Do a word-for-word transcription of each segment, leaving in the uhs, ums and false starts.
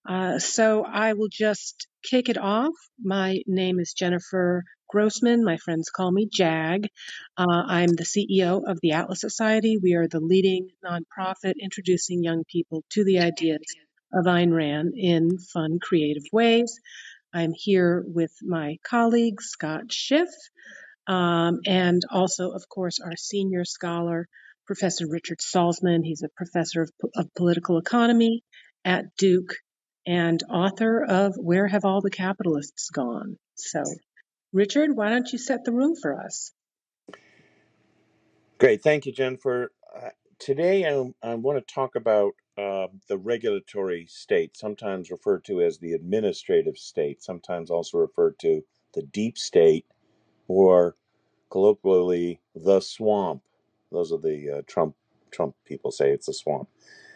Uh, so I will just kick it off. My name is Jennifer Grossman. My friends call me Jag. Uh, I'm the C E O of the Atlas Society. We are the leading nonprofit introducing young people to the ideas of Ayn Rand in fun, creative ways. I'm here with my colleague, Scott Schiff, um, and also, of course, our senior scholar, Professor Richard Salzman. He's a professor of, of political economy at Duke and author of Where Have All the Capitalists Gone? So, Richard, why don't you set the room for us? Great. Thank you, Jennifer. Uh, today, I, I want to talk about uh, the regulatory state, sometimes referred to as the administrative state, sometimes also referred to the deep state, or colloquially, the swamp. Those are the uh, Trump Trump people say it's a swamp.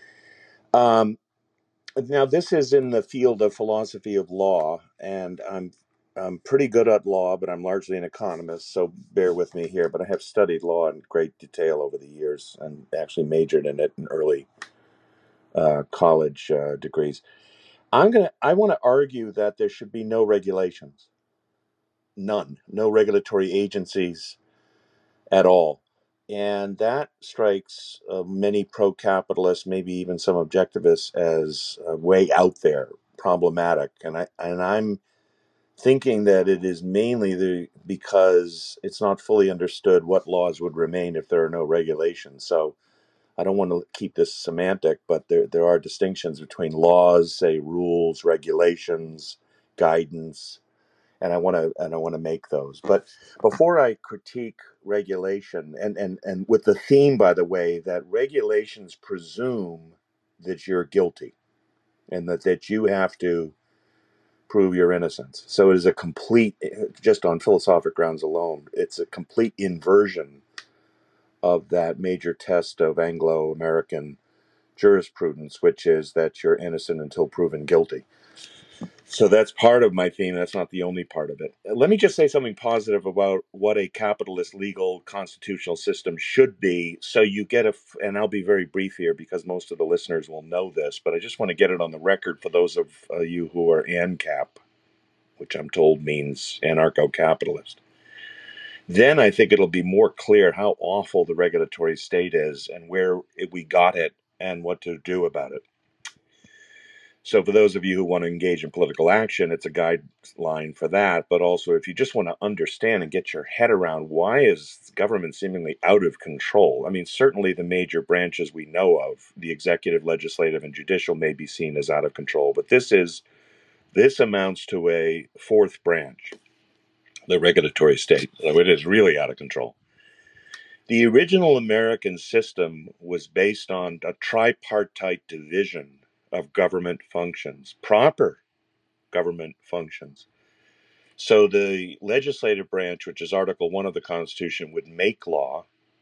Um, now, this is in the field of philosophy of law, and I'm I'm pretty good at law, but I'm largely an economist, so bear with me here. But I have studied law in great detail over the years and actually majored in it in early uh, college uh, degrees. I'm gonna I want to argue that there should be no regulations, none, no regulatory agencies at all. And that strikes uh, many pro capitalists, maybe even some objectivists, as uh, way out there, problematic. And, I, and I'm thinking that it is mainly the, because it's not fully understood what laws would remain if there are no regulations. So I don't want to keep this semantic, but there, there are distinctions between laws, say rules, regulations, guidance, and I want to and I want to make those. But before I critique regulation, and and and with the theme, by the way, that regulations presume that you're guilty and that that you have to prove your innocence. So it is a complete, just on philosophic grounds alone, it's a complete inversion of that major test of Anglo-American jurisprudence, which is that you're innocent until proven guilty. So that's part of my theme. That's not the only part of it. Let me just say something positive about what a capitalist legal constitutional system should be. So you get a, and I'll be very brief here because most of the listeners will know this, but I just want to get it on the record for those of uh, you who are ANCAP, which I'm told means anarcho-capitalist. Then I think it'll be more clear how awful the regulatory state is and where it, we got it and what to do about it. So for those of you who want to engage in political action, it's a guideline for that. But also, if you just want to understand and get your head around why is government seemingly out of control? I mean, certainly the major branches we know of, the executive, legislative, and judicial, may be seen as out of control. But this is this amounts to a fourth branch, the regulatory state. So it is really out of control. The original American system was based on a tripartite division of government functions, proper government functions. So the legislative branch, which is Article one of the Constitution, would make law.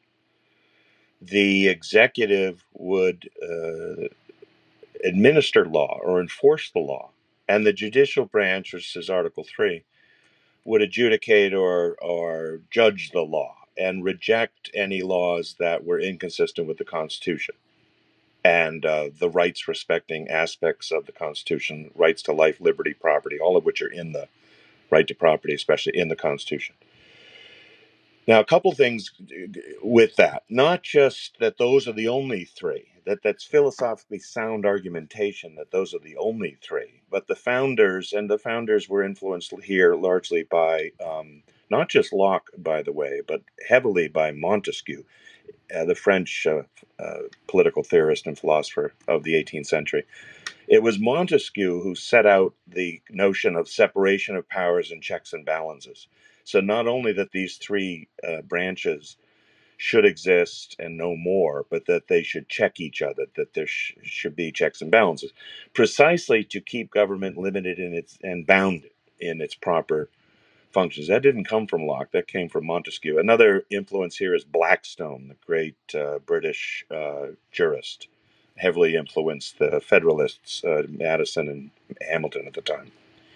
The executive would uh, administer law or enforce the law. And the judicial branch, which is Article three, would adjudicate or, or judge the law and reject any laws that were inconsistent with the Constitution and uh, the rights respecting aspects of the Constitution, rights to life, liberty, property, all of which are in the right to property, especially in the Constitution. Now, a couple things with that, not just that those are the only three, that that's philosophically sound argumentation that those are the only three, but the founders, and the founders were influenced here largely by um, not just Locke, by the way, but heavily by Montesquieu, uh, the French uh, uh, political theorist and philosopher of the eighteenth century. It was Montesquieu who set out the notion of separation of powers and checks and balances. So not only that these three uh, branches should exist and no more, but that they should check each other, that there sh- should be checks and balances, precisely to keep government limited in its and bounded in its proper functions. That didn't come from Locke, that came from Montesquieu. Another influence here is Blackstone, the great uh, British uh, jurist, heavily influenced the Federalists, uh, Madison and Hamilton at the time.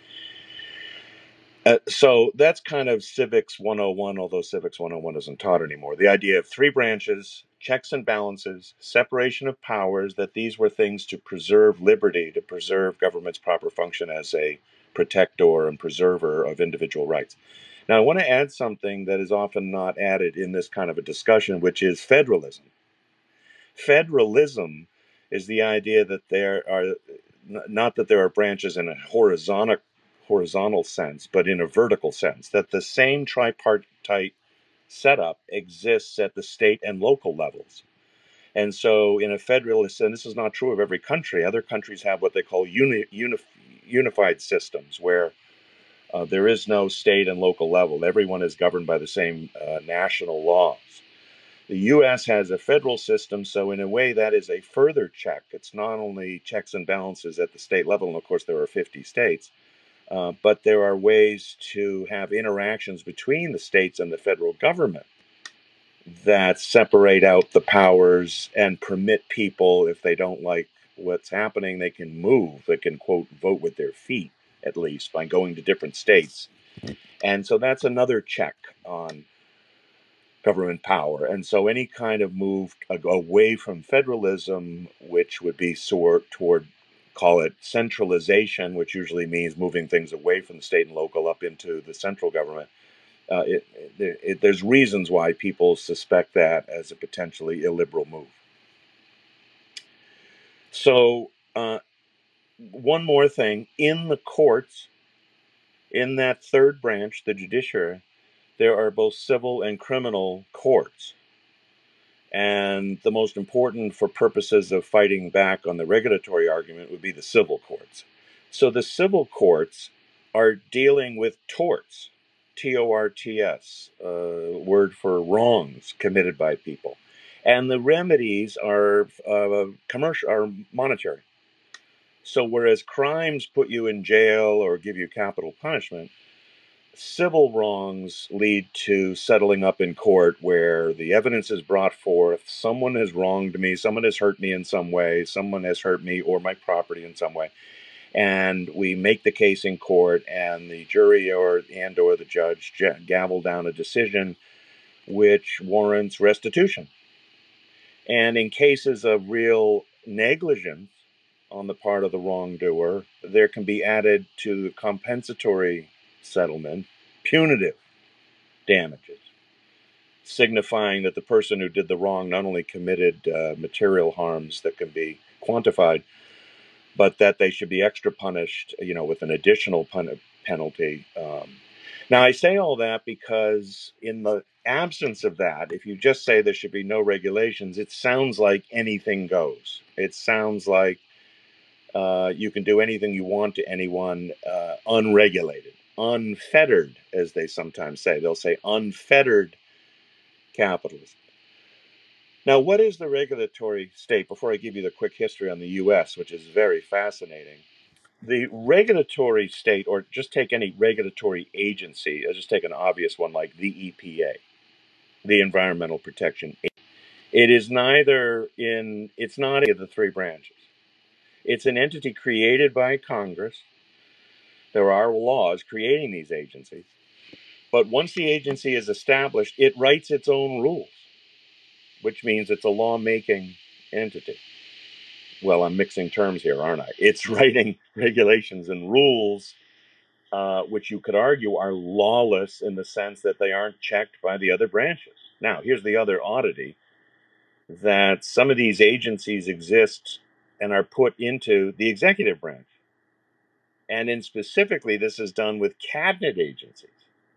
Uh, so that's kind of Civics one oh one, although Civics one oh one isn't taught anymore. The idea of three branches checks and balances, separation of powers, that these were things to preserve liberty, to preserve government's proper function as a protector and preserver of individual rights. Now, I want to add something that is often not added in this kind of a discussion, which is federalism. Federalism is the idea that there are not that there are branches in a horizontal horizontal sense, but in a vertical sense, that the same tripartite setup exists at the state and local levels. And so, in a federalist, and this is not true of every country, other countries have what they call uni, uni, unified systems, where uh, there is no state and local level. Everyone is governed by the same uh, national laws. The U S has a federal system, so in a way that is a further check. It's not only checks and balances at the state level, and of course there are fifty states, uh, but there are ways to have interactions between the states and the federal government that separate out the powers and permit people, if they don't like what's happening, they can move. They can, quote, vote with their feet, at least, by going to different states. And so that's another check on government power. And so any kind of move away from federalism, which would be sort toward, call it centralization, which usually means moving things away from the state and local up into the central government, uh, it, it, it, there's reasons why people suspect that as a potentially illiberal move. So uh, one more thing, in the courts, in that third branch, the judiciary, there are both civil and criminal courts. And the most important for purposes of fighting back on the regulatory argument would be the civil courts. So the civil courts are dealing with torts, T O R T S, uh, word for wrongs committed by people. And the remedies are uh, commercial, are monetary. So whereas crimes put you in jail or give you capital punishment, civil wrongs lead to settling up in court where the evidence is brought forth. Someone has wronged me, someone has hurt me in some way, someone has hurt me or my property in some way. And we make the case in court, and the jury or and or the judge gavel down a decision which warrants restitution. And in cases of real negligence on the part of the wrongdoer, there can be added to the compensatory settlement punitive damages, signifying that the person who did the wrong not only committed uh, material harms that can be quantified, but that they should be extra punished, you know, with an additional pun- penalty. Um, now, I say all that because in the absence of that, if you just say there should be no regulations, it sounds like anything goes. It sounds like uh, you can do anything you want to anyone, uh, unregulated, unfettered, as they sometimes say. They'll say unfettered capitalism. Now, what is the regulatory state? Before I give you the quick history on the U S, which is very fascinating, the regulatory state, or just take any regulatory agency, I'll just take an obvious one like the E P A, the Environmental Protection Agency. It is neither in, it's not any of the three branches. It's an entity created by Congress. There are laws creating these agencies. But once the agency is established, it writes its own rules, which means it's a lawmaking entity. Well, I'm mixing terms here, aren't I? It's writing regulations and rules, uh, which you could argue are lawless in the sense that they aren't checked by the other branches. Now, here's the other oddity, that some of these agencies exist and are put into the executive branch. And in specifically, this is done with cabinet agencies.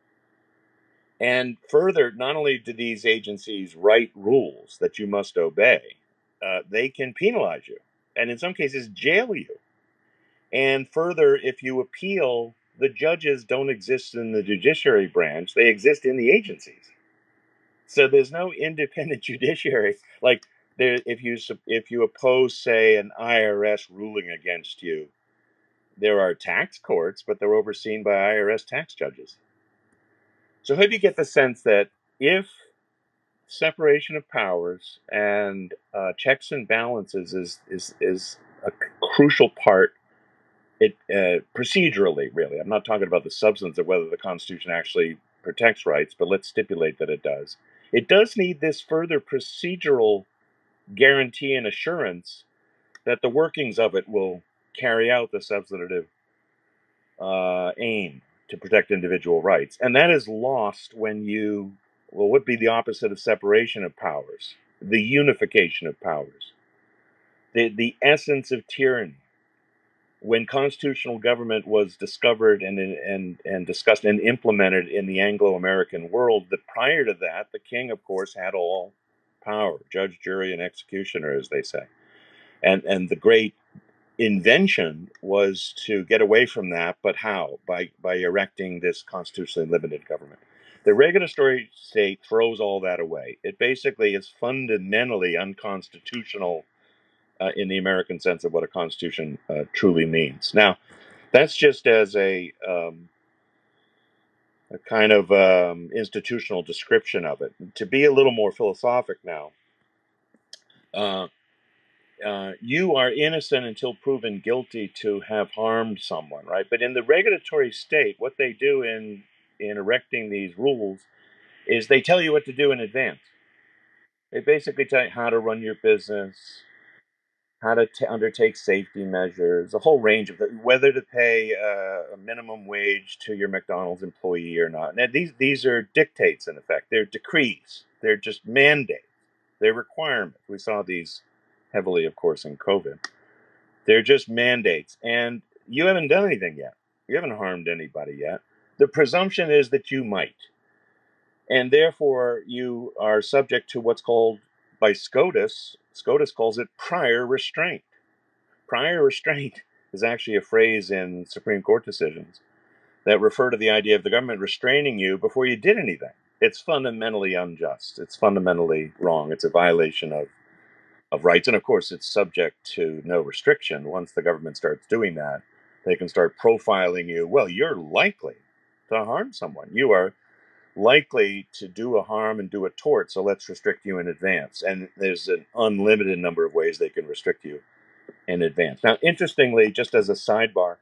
And further, not only do these agencies write rules that you must obey, uh, they can penalize you and in some cases jail you. And further, if you appeal, the judges don't exist in the judiciary branch, they exist in the agencies. So there's no independent judiciary. Like there, if you if you oppose, say, an I R S ruling against you, there are tax courts, but they're overseen by I R S tax judges. So hope you get the sense that if separation of powers and uh, checks and balances is is is a crucial part. It uh, procedurally, really. I'm not talking about the substance of whether the Constitution actually protects rights, but let's stipulate that it does. It does need this further procedural guarantee and assurance that the workings of it will carry out the substantive uh, aim to protect individual rights. And that is lost when you, well, what would be the opposite of separation of powers? The unification of powers, the, the essence of tyranny. When constitutional government was discovered and, and, and discussed and implemented in the Anglo-American world, that prior to that, the king, of course, had all power, judge, jury, and executioner, as they say. And, and the great invention was to get away from that, but how? By, by erecting this constitutionally limited government. The regulatory state throws all that away. It basically is fundamentally unconstitutional uh, in the American sense of what a constitution uh, truly means. Now, that's just as a, um, a kind of um, institutional description of it. To be a little more philosophic now, uh, uh, you are innocent until proven guilty to have harmed someone, right? But in the regulatory state, what they do in in erecting these rules is they tell you what to do in advance. They basically tell you how to run your business, how to t- undertake safety measures, a whole range of the, whether to pay uh, a minimum wage to your McDonald's employee or not. Now, these these are dictates in effect. They're decrees. They're just mandates. They're requirements. We saw these heavily, of course, in COVID. They're just mandates, and you haven't done anything yet. You haven't harmed anybody yet. The presumption is that you might, and therefore you are subject to what's called by SCOTUS. SCOTUS calls it prior restraint. Prior restraint is actually a phrase in Supreme Court decisions that refer to the idea of the government restraining you before you did anything. It's fundamentally unjust. It's fundamentally wrong. It's a violation of, of rights. And of course, it's subject to no restriction. Once the government starts doing that, they can start profiling you. Well, you're likely to harm someone. You are likely to do a harm and do a tort, so let's restrict you in advance. And there's an unlimited number of ways they can restrict you in advance. Now, interestingly, just as a sidebar,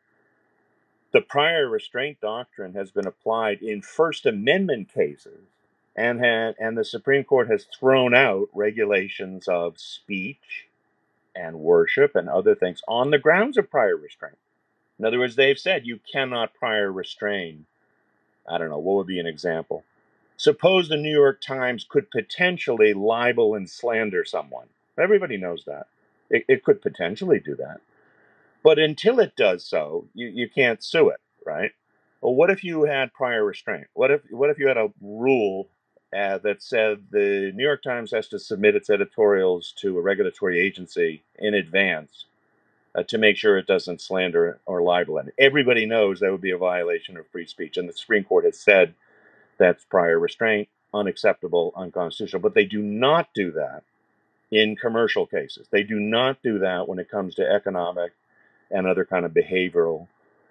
the prior restraint doctrine has been applied in First Amendment cases, and had, and the Supreme Court has thrown out regulations of speech and worship and other things on the grounds of prior restraint. In other words, they've said you cannot prior restrain. I don't know, what would be an example? Suppose the New York Times could potentially libel and slander someone. Everybody knows that. It, it could potentially do that. But until it does so, you, you can't sue it, right? Well, what if you had prior restraint? What if what if you had a rule uh, that said the New York Times has to submit its editorials to a regulatory agency in advance uh, to make sure it doesn't slander or libel it? Everybody knows that would be a violation of free speech, and the Supreme Court has said that's prior restraint, unacceptable, unconstitutional. But they do not do that in commercial cases. They do not do that when it comes to economic and other kind of behavioral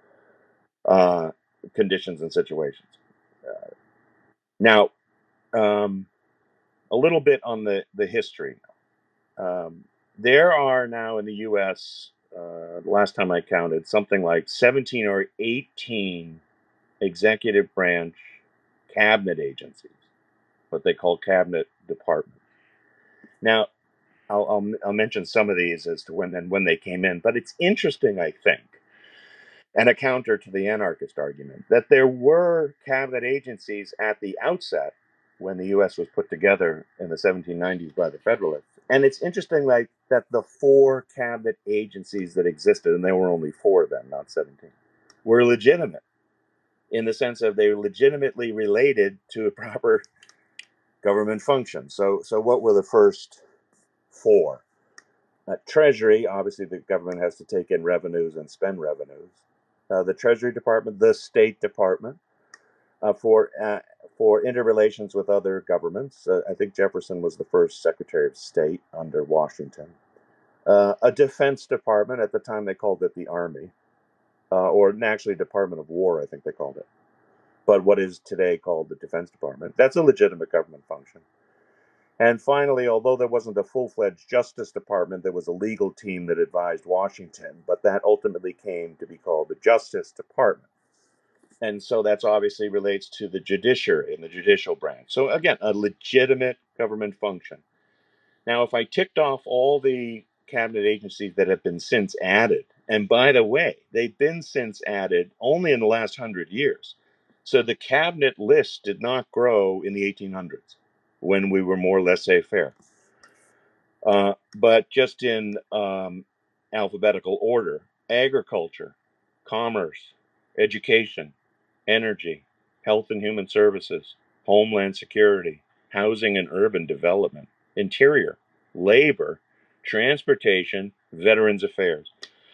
uh, conditions and situations. Uh, now, um, a little bit on the, the history. Um, there are now in the U S, uh, last time I counted, something like seventeen or eighteen executive branch cabinet agencies, what they call cabinet departments. Now, I'll, I'll, I'll mention some of these as to when and when they came in, but it's interesting, I think, and a counter to the anarchist argument, that there were cabinet agencies at the outset when the U S was put together in the seventeen nineties by the Federalists. And it's interesting, like, that the four cabinet agencies that existed, and there were only four then, not seventeen, were legitimate in the sense of they were legitimately related to a proper government function. So, so what were the first four? Uh, Treasury, obviously, the government has to take in revenues and spend revenues. Uh, the Treasury Department, the State Department, uh, for uh, for interrelations with other governments. Uh, I think Jefferson was the first Secretary of State under Washington. Uh, a Defense Department, at the time they called it the Army, uh, or actually Department of War, I think they called it. But what is today called the Defense Department. That's a legitimate government function. And finally, although there wasn't a full-fledged Justice Department, there was a legal team that advised Washington, but that ultimately came to be called the Justice Department. And so that's obviously relates to the judiciary and the judicial branch. So again, a legitimate government function. Now, if I ticked off all the cabinet agencies that have been since added, and by the way, they've been since added only in the last hundred years. So the cabinet list did not grow in the eighteen hundreds when we were more laissez faire. Uh, but just in um, alphabetical order: agriculture, commerce, education, energy, health and human services, homeland security, housing and urban development, interior, labor, transportation, veterans affairs.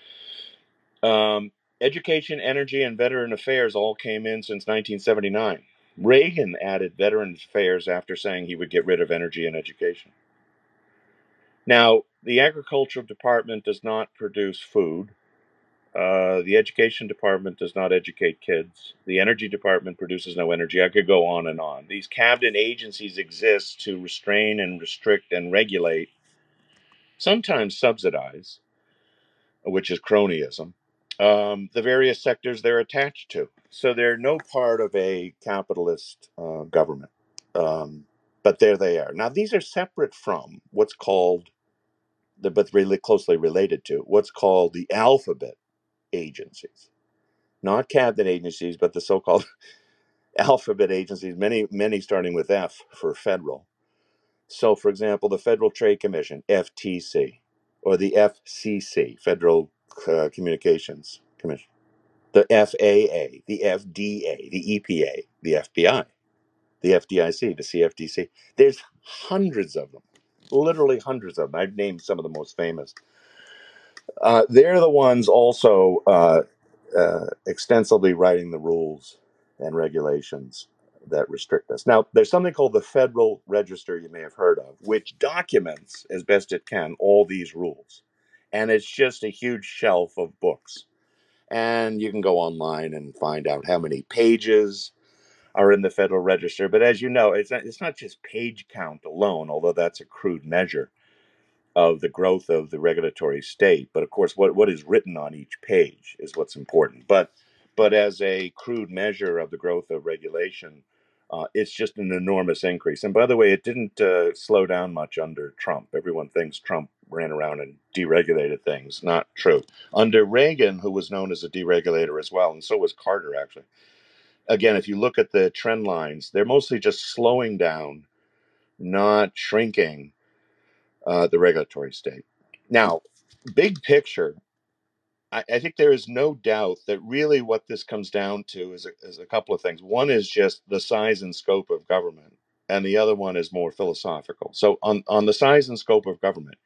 Um, education, energy, and veteran affairs all came in since nineteen seventy-nine. Reagan added veterans affairs after saying he would get rid of energy and education. Now, the agricultural department does not produce food. Uh, the education department does not educate kids. The energy department produces no energy. I could go on and on. These cabinet agencies exist to restrain and restrict and regulate, sometimes subsidize, which is cronyism, um, the various sectors they're attached to. So they're no part of a capitalist uh, government. Um, but there they are. Now, these are separate from what's called, but really closely related to, what's called the alphabet agencies. Not cabinet agencies, but the so-called alphabet agencies, many, many starting with F for federal. So, for example, the Federal Trade Commission, F T C, or the F C C, Federal uh, Communications Commission, the F A A, the F D A, the E P A, the F B I, the F D I C, the C F T C. There's hundreds of them, literally hundreds of them. I've named some of the most famous. Uh, they're the ones also uh, uh, extensively writing the rules and regulations that restrict us. Now, there's something called the Federal Register, you may have heard of, which documents as best it can all these rules. And it's just a huge shelf of books. And you can go online and find out how many pages are in the Federal Register. But as you know, it's not, it's not just page count alone, although that's a crude measure of the growth of the regulatory state. But of course, what, what is written on each page is what's important. But but as a crude measure of the growth of regulation, uh, it's just an enormous increase. And by the way, it didn't uh, slow down much under Trump. Everyone thinks Trump ran around and deregulated things. Not true. Under Reagan, who was known as a deregulator as well, and so was Carter, actually. Again, if you look at the trend lines, they're mostly just slowing down, not shrinking uh, the regulatory state. Now, big picture, I, I think there is no doubt that really what this comes down to is a, is a couple of things. One is just the size and scope of government, and the other one is more philosophical. So, on, on the size and scope of government,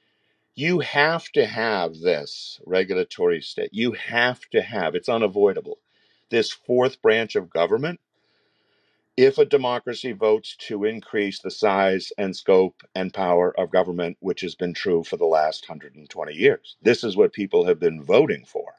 you have to have this regulatory state. You have to have, it's unavoidable, this fourth branch of government if a democracy votes to increase the size and scope and power of government, which has been true for the last one hundred twenty years. This is what people have been voting for.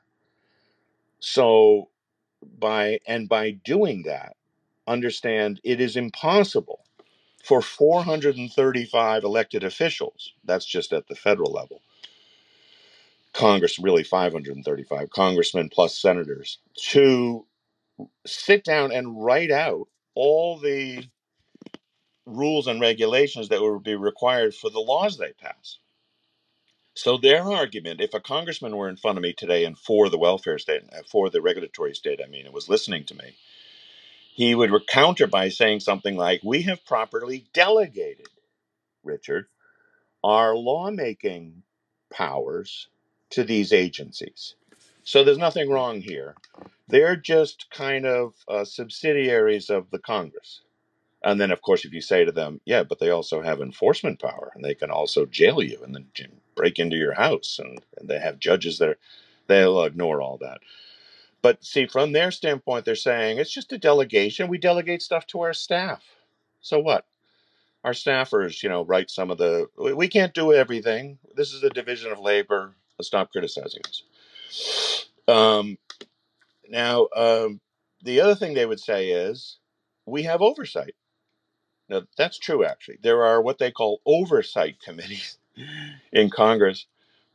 So, by and by doing that, understand it is impossible for four hundred thirty-five elected officials, that's just at the federal level, Congress, really five hundred thirty-five congressmen plus senators, to sit down and write out all the rules and regulations that would be required for the laws they pass. So their argument, if a congressman were in front of me today and for the welfare state, for the regulatory state, I mean, and was listening to me, he would counter by saying something like, we have properly delegated, Richard, our lawmaking powers to these agencies. So there's nothing wrong here. They're just kind of uh, subsidiaries of the Congress. And then, of course, if you say to them, yeah, but they also have enforcement power and they can also jail you and then break into your house, and, and they have judges that are, they'll ignore all that. But see, from their standpoint, they're saying it's just a delegation. We delegate stuff to our staff. So what? Our staffers, you know, write some of the, we can't do everything. This is a division of labor. Let's stop criticizing us. Um, now, um, the other thing they would say is we have oversight. Now, that's true, actually. There are what they call oversight committees in Congress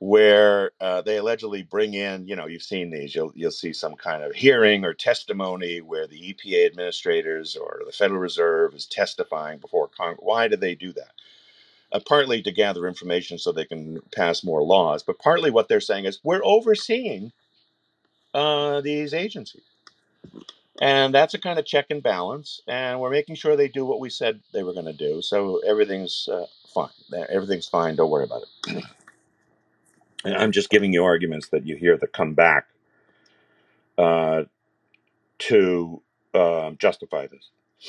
where uh, they allegedly bring in, you know, you've seen these, you'll, you'll see some kind of hearing or testimony where the E P A administrators or the Federal Reserve is testifying before Congress. Why do they do that? Uh, partly to gather information so they can pass more laws, but partly what they're saying is we're overseeing uh, these agencies. And that's a kind of check and balance, and we're making sure they do what we said they were going to do. So everything's uh, fine. Everything's fine. Don't worry about it. And I'm just giving you arguments that you hear that come back uh, to uh, justify this.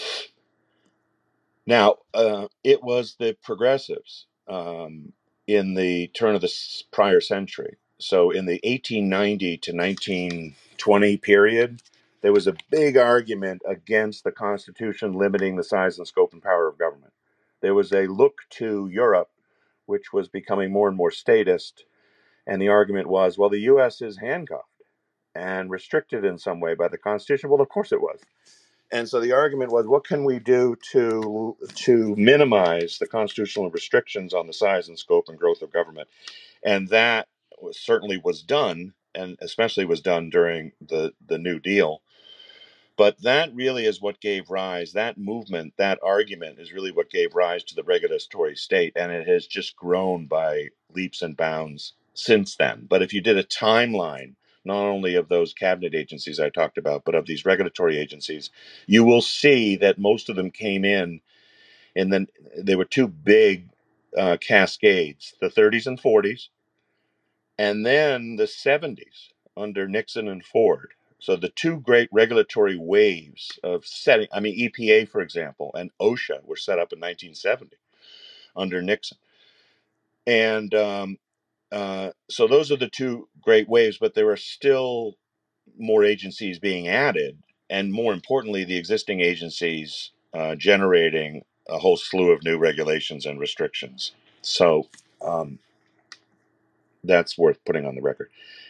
Now, uh, it was the progressives um, in the turn of the prior century. So, in the eighteen ninety to nineteen twenty period, there was a big argument against the Constitution limiting the size and scope and power of government. There was a look to Europe, which was becoming more and more statist, and the argument was, well, the U S is handcuffed and restricted in some way by the Constitution. Well, of course it was. And so the argument was, what can we do to to minimize the constitutional restrictions on the size and scope and growth of government? And that was, certainly was done, and especially was done during the, the New Deal. But that really is what gave rise, that movement, that argument is really what gave rise to the regulatory state. And it has just grown by leaps and bounds since then. But if you did a timeline, not only of those cabinet agencies I talked about, but of these regulatory agencies, you will see that most of them came in, and then there were two big uh, cascades, the thirties and forties, and then the seventies under Nixon and Ford. So the two great regulatory waves of setting, I mean, E P A, for example, and OSHA were set up in nineteen seventy under Nixon. And um, uh, so those are the two great waves, but there are still more agencies being added. And more importantly, the existing agencies uh, generating a whole slew of new regulations and restrictions. So um, that's worth putting on the record.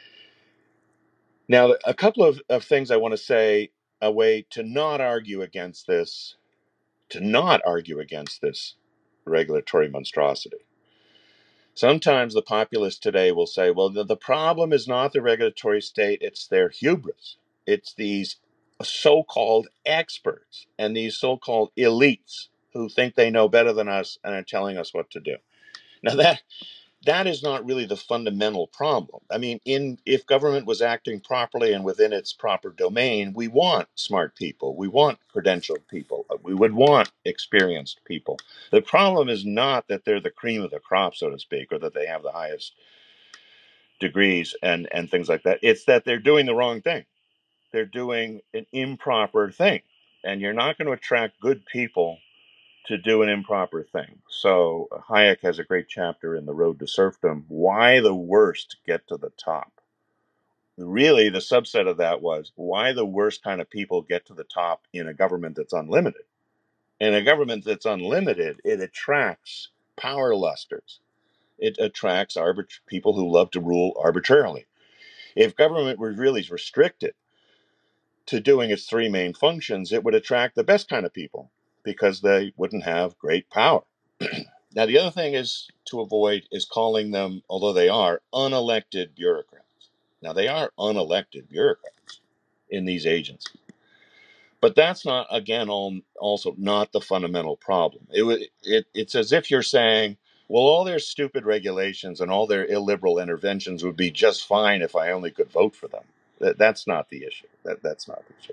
Now, a couple of, of things I want to say, a way to not argue against this, to not argue against this regulatory monstrosity. Sometimes the populace today will say, well, the, the problem is not the regulatory state, it's their hubris. It's these so called experts and these so called elites who think they know better than us and are telling us what to do. Now, that that is not really the fundamental problem. I mean, in if government was acting properly and within its proper domain, we want smart people. We want credentialed people. We would want experienced people. The problem is not that they're the cream of the crop, so to speak, or that they have the highest degrees and, and things like that. It's that they're doing the wrong thing. They're doing an improper thing. And you're not going to attract good people to do an improper thing. So Hayek has a great chapter in The Road to Serfdom, why the worst get to the top. Really, the subset of that was why the worst kind of people get to the top in a government that's unlimited. In a government that's unlimited, it attracts power lusters. It attracts arbit- people who love to rule arbitrarily. If government were really restricted to doing its three main functions, it would attract the best kind of people because they wouldn't have great power. Now, the other thing is to avoid is calling them, although they are, unelected bureaucrats. Now, they are unelected bureaucrats in these agencies. But that's not, again, all, also not the fundamental problem. It, it, it's as if you're saying, well, all their stupid regulations and all their illiberal interventions would be just fine if I only could vote for them. That, that's not the issue. That, that's not the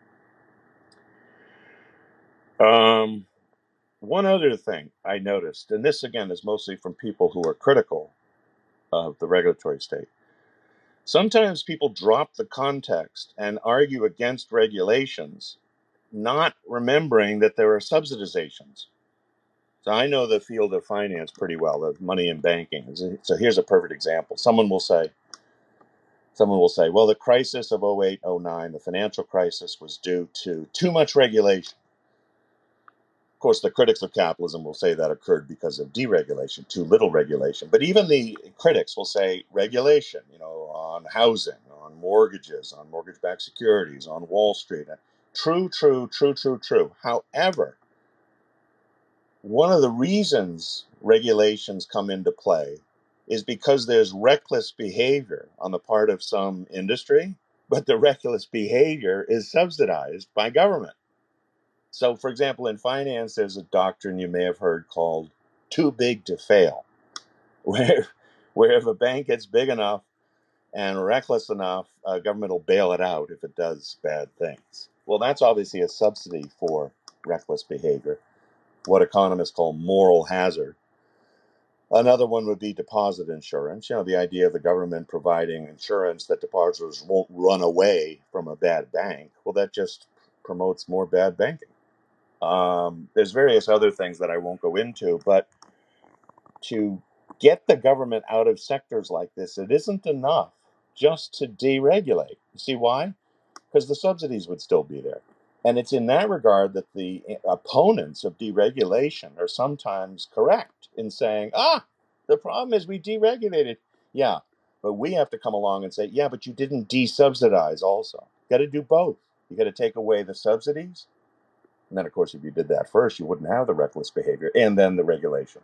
issue. Um, one other thing I noticed, and this, again, is mostly from people who are critical of the regulatory state. Sometimes people drop the context and argue against regulations, not remembering that there are subsidizations. So I know the field of finance pretty well, the money and banking. So here's a perfect example. Someone will say, someone will say, well, the crisis of oh eight, oh nine, the financial crisis was due to too much regulation. Of course, the critics of capitalism will say that occurred because of deregulation, too little regulation. But even the critics will say regulation, you know, on housing, on mortgages, on mortgage-backed securities, on Wall Street. True, true, true, true, true. However, one of the reasons regulations come into play is because there's reckless behavior on the part of some industry, but the reckless behavior is subsidized by government. So, for example, in finance, there's a doctrine you may have heard called too big to fail, where, where if a bank gets big enough and reckless enough, uh, government will bail it out if it does bad things. Well, that's obviously a subsidy for reckless behavior, what economists call moral hazard. Another one would be deposit insurance. You know, the idea of the government providing insurance that depositors won't run away from a bad bank. Well, that just promotes more bad banking. Um, there's various other things that I won't go into, but to get the government out of sectors like this, it isn't enough just to deregulate. You see why? Because the subsidies would still be there. And it's in that regard that the opponents of deregulation are sometimes correct in saying, ah, the problem is we deregulated. Yeah, but we have to come along and say, yeah, but you didn't desubsidize also. You got to do both. You got to take away the subsidies. And then, of course, if you did that first, you wouldn't have the reckless behavior and then the regulation.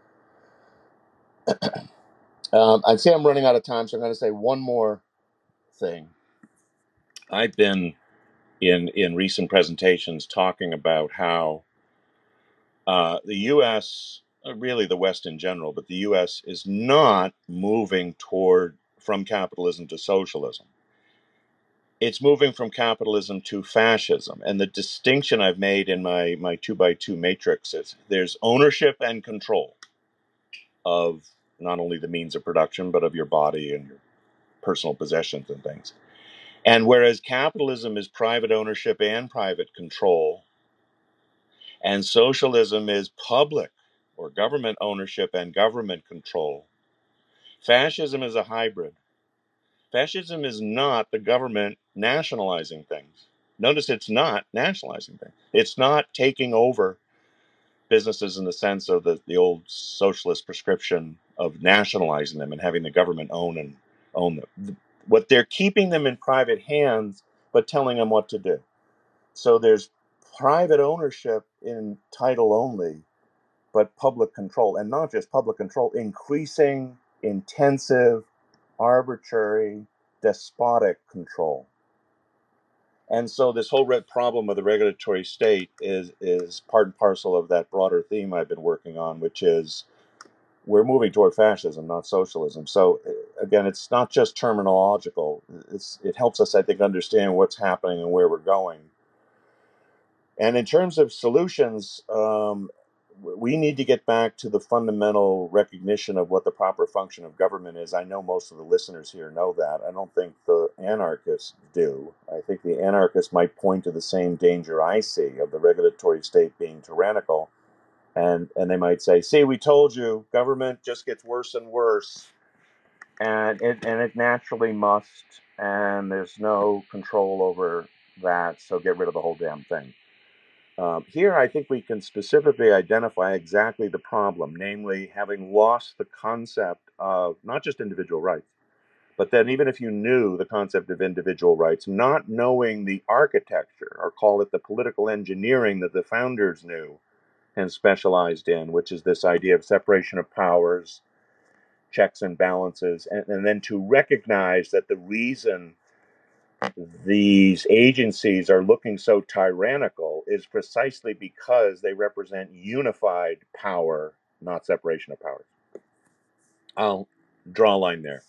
Um, I'd say I'm running out of time, so I'm going to say one more thing. I've been in in recent presentations talking about how uh, the U S, uh, really the West in general, but the U S is not moving toward from capitalism to socialism. It's moving from capitalism to fascism. And the distinction I've made in my, my two by two matrix is there's ownership and control of not only the means of production, but of your body and your personal possessions and things. And whereas capitalism is private ownership and private control, and socialism is public or government ownership and government control, fascism is a hybrid. Fascism is not the government nationalizing things. Notice it's not nationalizing things. It's not taking over businesses in the sense of the, the old socialist prescription of nationalizing them and having the government own and own them. What they're keeping them in private hands, but telling them what to do. So there's private ownership in title only, but public control, and not just public control, increasing, intensive, arbitrary, despotic control. And so this whole red problem of the regulatory state is is part and parcel of that broader theme I've been working on, which is we're moving toward fascism, not socialism. So again, it's not just terminological. It's, it helps us, I think, understand what's happening and where we're going. And in terms of solutions, um, we need to get back to the fundamental recognition of what the proper function of government is. I know most of the listeners here know that. I don't think the anarchists do. I think the anarchists might point to the same danger I see of the regulatory state being tyrannical. And, and they might say, see, we told you, government just gets worse and worse. And it, and it naturally must. And there's no control over that. So get rid of the whole damn thing. Um, here, I think we can specifically identify exactly the problem, namely having lost the concept of not just individual rights, but then even if you knew the concept of individual rights, not knowing the architecture, or call it the political engineering that the founders knew and specialized in, which is this idea of separation of powers, checks and balances, and, and then to recognize that the reason these agencies are looking so tyrannical is precisely because they represent unified power, not separation of powers. I'll draw a line there.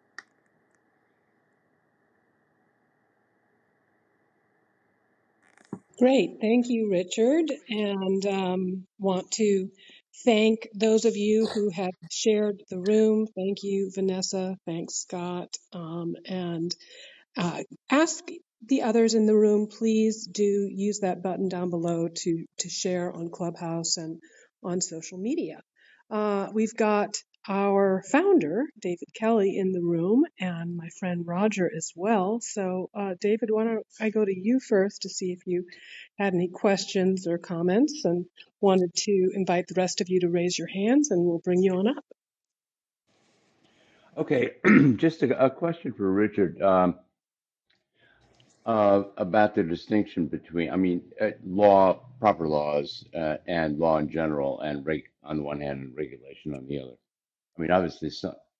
Great. Thank you, Richard. And um, want to thank those of you who have shared the room. Thank you, Vanessa. Thanks, Scott. Um, and uh, ask the others in the room, please do use that button down below to, to share on Clubhouse and on social media. Uh, we've got our founder, David Kelly, in the room, and my friend Roger as well. So, uh, David, why don't I go to you first to see if you had any questions or comments, and wanted to invite the rest of you to raise your hands, and we'll bring you on up. Okay, just a, a question for Richard um, uh, about the distinction between, I mean, uh, law, proper laws, uh, and law in general, and reg on the one hand, and regulation on the other. I mean, obviously, some,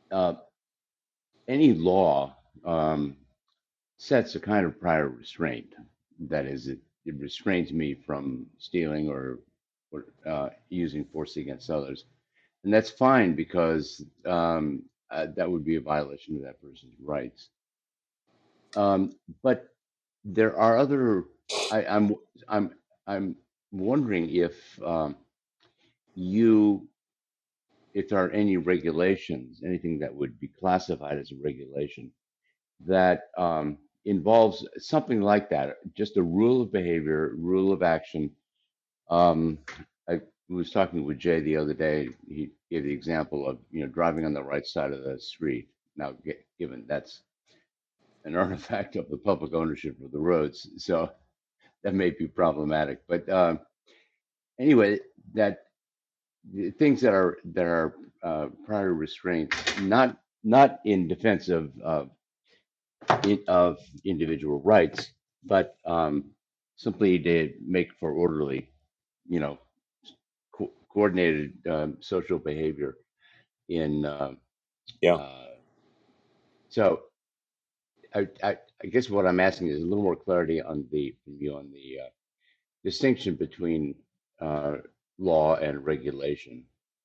uh, any law um, sets a kind of prior restraint. That is, it, it restrains me from stealing or, or uh, using force against others. And that's fine because um, uh, that would be a violation of that person's rights. Um, but there are other. I, I'm I'm I'm wondering if um, you if there are any regulations, anything that would be classified as a regulation that um, involves something like that, just a rule of behavior, rule of action. Um, I was talking with Jay the other day. He gave the example of you know driving on the right side of the street. Now, given that's an artifact of the public ownership of the roads, so that may be problematic. But um, anyway, that the things that are that are uh, prior restraints, not not in defense of of, in, of individual rights, but um, simply to make for orderly, you know, co- coordinated um, social behavior. In uh, Yeah. uh, so, I, I, I guess what I'm asking is a little more clarity on the from you on the uh, distinction between uh, law and regulation.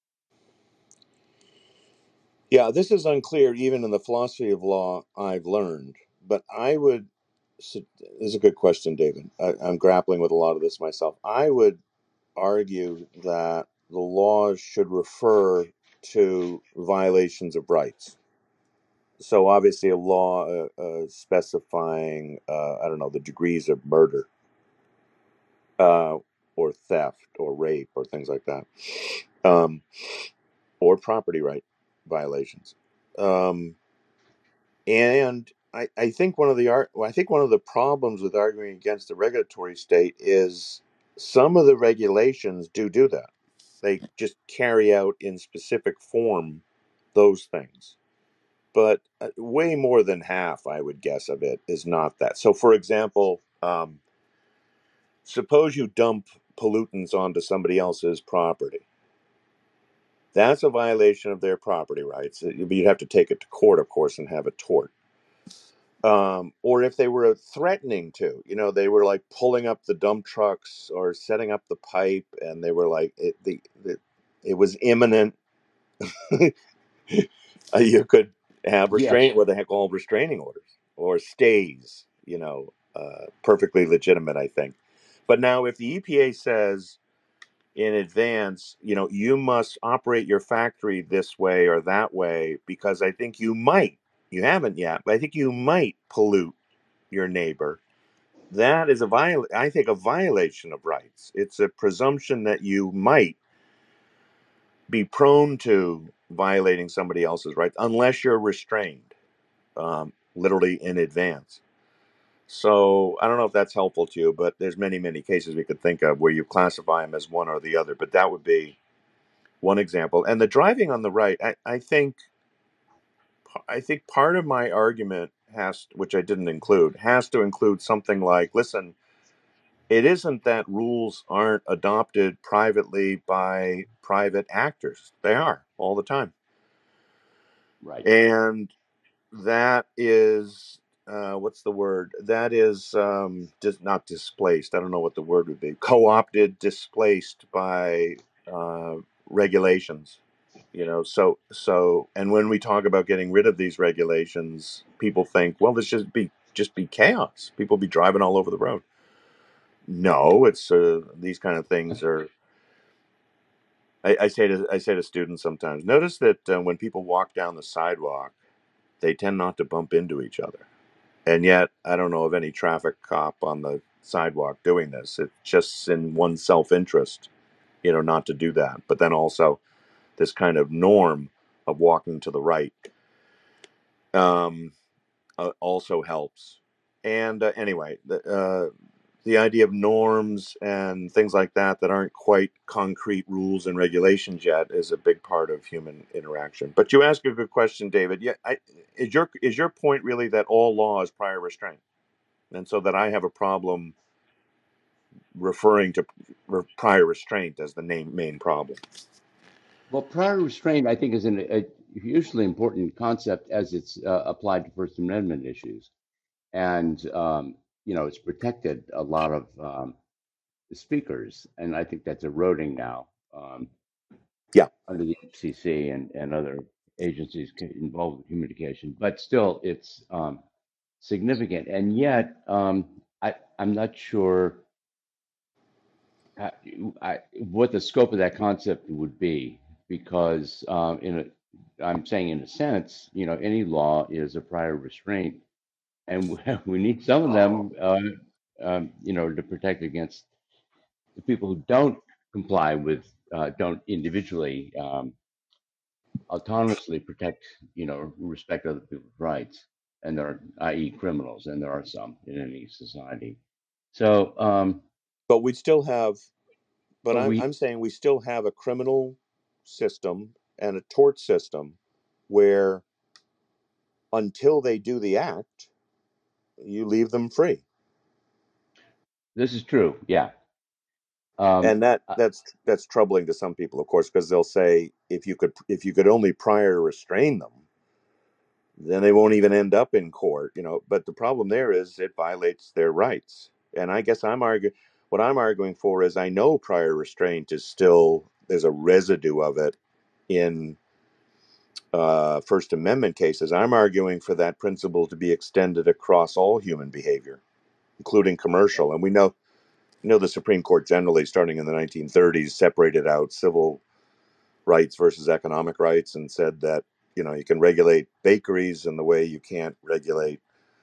Yeah, this is unclear even in the philosophy of law I've learned, but I would. This is a good question, David. I, I'm grappling with a lot of this myself. I would argue that the laws should refer to violations of rights. So obviously, a law uh, uh, specifying, uh, I don't know, the degrees of murder, uh, or theft, or rape, or things like that, um, or property right violations. Um, and I, I think one of the art, I think one of the problems with arguing against the regulatory state is some of the regulations do do that. They just carry out in specific form those things. But uh, way more than half, I would guess, of it is not that. So, for example, um, suppose you dump pollutants onto somebody else's property. That's a violation of their property rights. You'd have to take it to court, of course, and have a tort. Um, or if they were threatening to, you know, they were like pulling up the dump trucks or setting up the pipe, and they were like, it, the, the, it was imminent. You could have Yes, restraint, what the heck, all restraining orders or stays, you know, uh, perfectly legitimate, I think. But now, if the E P A says in advance, you know, you must operate your factory this way or that way, because I think you might, you haven't yet, but I think you might pollute your neighbor. That is a viol- I think a violation of rights. It's a presumption that you might be prone to violating somebody else's rights unless you're restrained, um, literally in advance. So I don't know if that's helpful to you, but there's many, many cases we could think of where you classify them as one or the other. But that would be one example. And the driving on the right, I, I think, I think part of my argument has, which I didn't include, has to include something like, listen, it isn't that rules aren't adopted privately by private actors. They are all the time. right. And that is, uh, what's the word? That is um, dis- not displaced. I don't know what the word would be. Co opted, displaced by uh, regulations. You know, so, so, and when we talk about getting rid of these regulations, people think, well, this should be just be chaos. People be driving all over the road. No, it's uh, these kind of things are. I, I say to I say to students sometimes. Notice that uh, when people walk down the sidewalk, they tend not to bump into each other, and yet I don't know of any traffic cop on the sidewalk doing this. It's just in one's self interest, you know, not to do that. But then also this kind of norm of walking to the right um, uh, also helps. And uh, anyway, the, uh, the idea of norms and things like that that aren't quite concrete rules and regulations yet is a big part of human interaction. But you ask a good question, David. Yeah, I, is your is your point really that all law is prior restraint, and so that I have a problem referring to prior restraint as the name, main problem? Well, prior restraint, I think, is an, a hugely important concept as it's uh, applied to First Amendment issues, and um, you know, it's protected a lot of um, the speakers, and I think that's eroding now um, Yeah, under the F C C and, and other agencies involved in communication. But still, it's um, significant, and yet um, I, I'm not sure uh, I, what the scope of that concept would be, because um, in a, I'm saying in a sense, you know, any law is a prior restraint, and we need some of them, uh, um, you know, to protect against the people who don't comply with, uh, don't individually, um, autonomously protect, you know, respect other people's rights, and there are, that is, criminals, and there are some in any society. So, um, but we still have. But but I'm I'm we saying we still have a criminal system and a tort system where until they do the act, you leave them free. this is true, yeah. Um, And that uh, that's that's troubling to some people, of course, because they'll say if you could if you could only prior restrain them, then they won't even end up in court, you know. But the problem there is it violates their rights. And I guess I'm arguing what I'm arguing for is I know prior restraint is still there's a residue of it in uh, First Amendment cases. I'm arguing for that principle to be extended across all human behavior, including commercial. And we know you know the Supreme Court generally, starting in the nineteen thirties, separated out civil rights versus economic rights and said that you know you can regulate bakeries in the way you can't regulate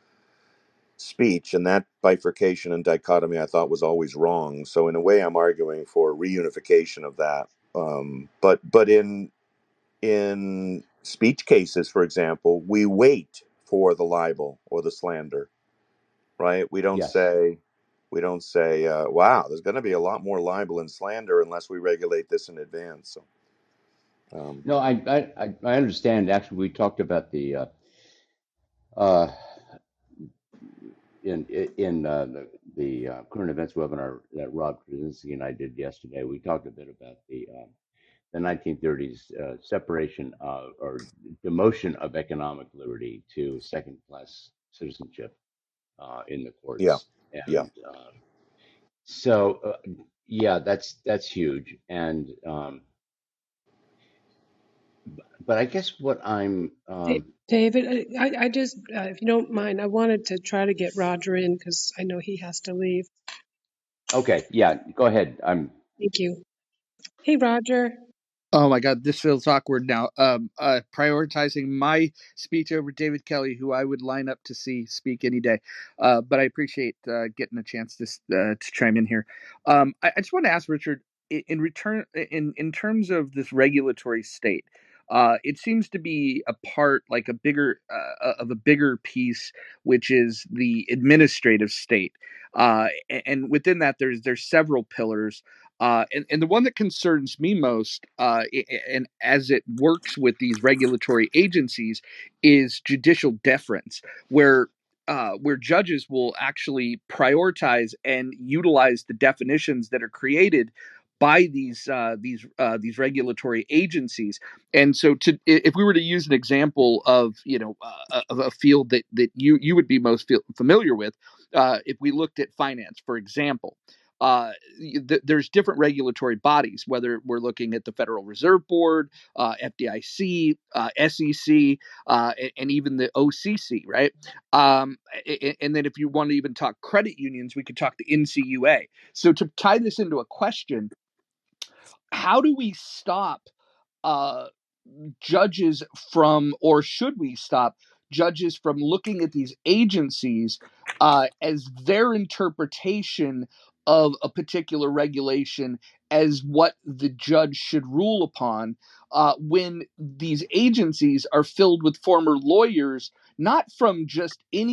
speech, and that bifurcation and dichotomy I thought was always wrong. So in a way, I'm arguing for reunification of that. Um, but but in in speech cases, for example, we wait for the libel or the slander, right? We don't yes. say we don't say, uh, "Wow, there's going to be a lot more libel and slander unless we regulate this in advance." So, um, No, I, I, I I understand. Actually, we talked about the uh, uh, in in uh, the the uh, current events webinar that Rob Krasinski and I did yesterday. We talked a bit about the um, the nineteen thirties uh, separation of, or demotion of economic liberty to second class citizenship uh, in the yeah, courts, yeah. and uh, so uh, yeah, that's that's huge. And um, but I guess what I'm Da- um, David, I, I just, uh, if you don't mind, I wanted to try to get Roger in because I know he has to leave. okay, yeah, go ahead. I'm Thank you. Hey, Roger. Oh my God, this feels awkward now. Um, uh, prioritizing my speech over David Kelly, who I would line up to see speak any day. Uh, but I appreciate uh, getting a chance to uh, to chime in here. Um, I, I just want to ask Richard, in, in return, in in terms of this regulatory state, uh, it seems to be a part, like a bigger uh, of a bigger piece, which is the administrative state. Uh, and, and within that, there's there's several pillars. Uh, and, and the one that concerns me most, uh, and as it works with these regulatory agencies, is judicial deference, where uh, where judges will actually prioritize and utilize the definitions that are created by these uh, these uh, these regulatory agencies. And so, to if we were to use an example of you know uh, of a field that that you you would be most feel, familiar with, uh, if we looked at finance, for example, uh, th- there's different regulatory bodies, whether we're looking at the Federal Reserve Board, uh, F D I C, uh, S E C, uh, and, and even the O C C, right? Um, and, and then if you want to even talk credit unions, we could talk the N C U A. So to tie this into a question, how do we stop uh, judges from, or should we stop judges from looking at these agencies uh, as their interpretation of a particular regulation as what the judge should rule upon, uh, when these agencies are filled with former lawyers, not from just any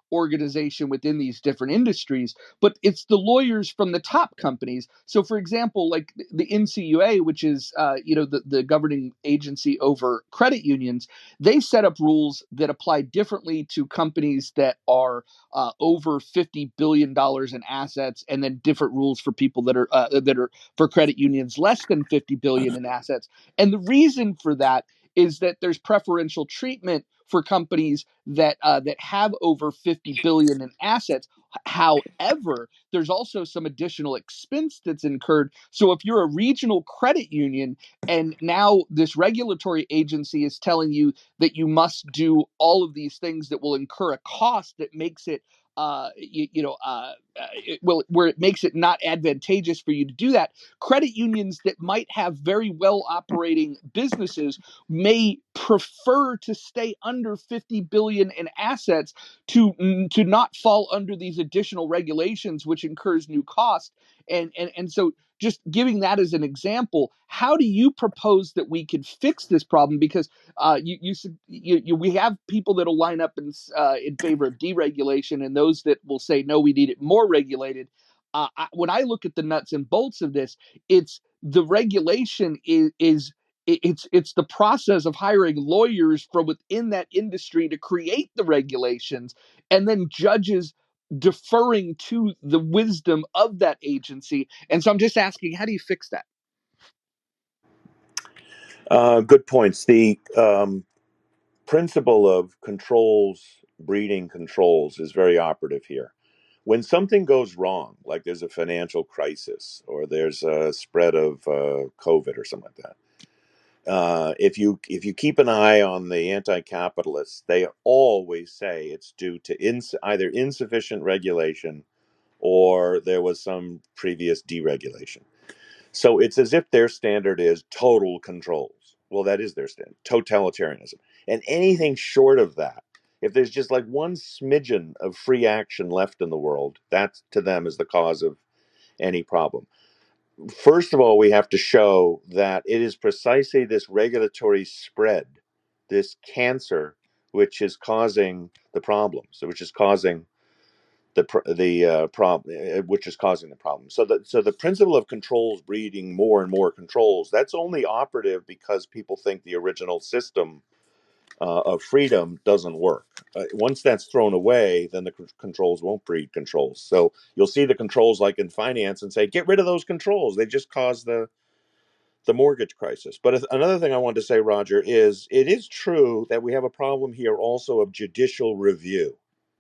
organization within these different industries, but it's the lawyers from the top companies. So, for example, like the N C U A, which is uh, you know the, the governing agency over credit unions, they set up rules that apply differently to companies that are uh, over fifty billion dollars in assets, and then different rules for people that are uh, that are for credit unions less than fifty billion dollars in assets. And the reason for that is that there's preferential treatment for companies that uh, that have over fifty billion dollars in assets. However, there's also some additional expense that's incurred. So if you're a regional credit union and now this regulatory agency is telling you that you must do all of these things that will incur a cost that makes it uh, you, you know, uh, uh, it, well, where it makes it not advantageous for you to do that, credit unions that might have very well operating businesses may prefer to stay under fifty billion in assets to to not fall under these additional regulations, which incurs new cost. And and and so, just giving that as an example, how do you propose that we could fix this problem? Because uh, you, you, you, you, we have people that will line up in, uh, in favor of deregulation, and those that will say, no, we need it more regulated. Uh, I, when I look at the nuts and bolts of this, it's the regulation is, is it's it's the process of hiring lawyers from within that industry to create the regulations, and then judges deferring to the wisdom of that agency. And so I'm just asking, how do you fix that? Uh, good points. The um, principle of controls breeding controls is very operative here. When something goes wrong, like there's a financial crisis or there's a spread of uh, COVID or something like that, uh, if you if you keep an eye on the anti-capitalists, they always say it's due to ins- either insufficient regulation or there was some previous deregulation. So it's as if their standard is total controls. Well, that is their standard, totalitarianism. And anything short of that, if there's just like one smidgen of free action left in the world, that to them is the cause of any problem. First of all, we have to show that it is precisely this regulatory spread, this cancer, which is causing the problems, which is causing the the uh, problem, which is causing the problem. So the so the principle of controls breeding more and more controls. That's only operative because people think the original system uh, of freedom doesn't work. Uh, once that's thrown away, then the c- controls won't breed controls. So you'll see the controls like in finance and say, get rid of those controls. They just caused the the mortgage crisis. But another thing I wanted to say, Roger, is it is true that we have a problem here also of judicial review.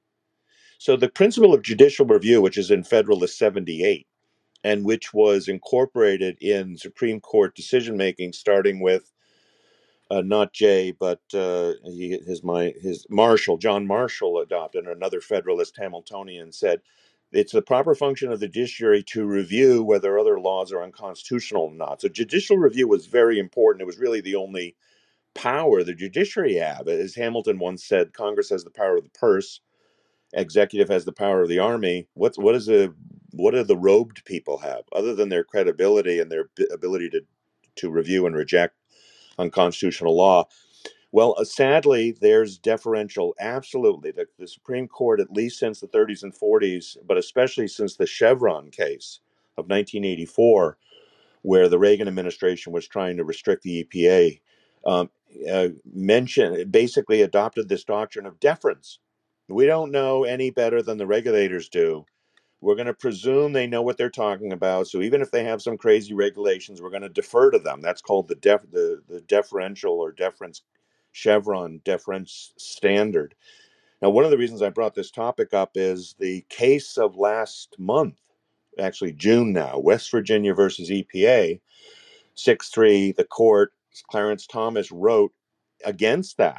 So the principle of judicial review, which is in Federalist seventy-eight, and which was incorporated in Supreme Court decision making, starting with uh, not Jay, but uh, he, his my his Marshall, John Marshall adopted, and another Federalist Hamiltonian said it's the proper function of the judiciary to review whether other laws are unconstitutional or not. So judicial review was very important. It was really the only power the judiciary have. As Hamilton once said, Congress has the power of the purse, executive has the power of the army. What's what is a what do the robed people have other than their credibility and their ability to to review and reject unconstitutional law? Well, uh, sadly, there's deferential. Absolutely, the, the Supreme Court, at least since the thirties and forties, but especially since the Chevron case of nineteen eighty-four, where the Reagan administration was trying to restrict the E P A, um, uh, mentioned basically adopted this doctrine of deference. We don't know any better than the regulators do. We're going to presume they know what they're talking about. So even if they have some crazy regulations, we're going to defer to them. That's called the def- the, the deferential or deference Chevron deference standard. Now, one of the reasons I brought this topic up is the case of last month, actually June now, West Virginia versus E P A, six three, the court, Clarence Thomas wrote against that.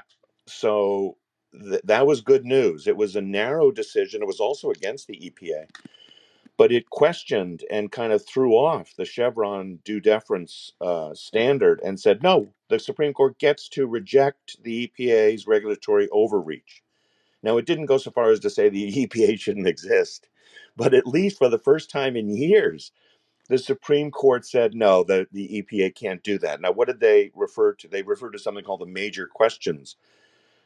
So th- that was good news. It was a narrow decision. It was also against the E P A, but it questioned and kind of threw off the Chevron due deference uh, standard and said, no, the Supreme Court gets to reject the E P A's regulatory overreach. Now, it didn't go so far as to say the E P A shouldn't exist, but at least for the first time in years, the Supreme Court said, no, the, the E P A can't do that. Now, what did they refer to? They referred to something called the major questions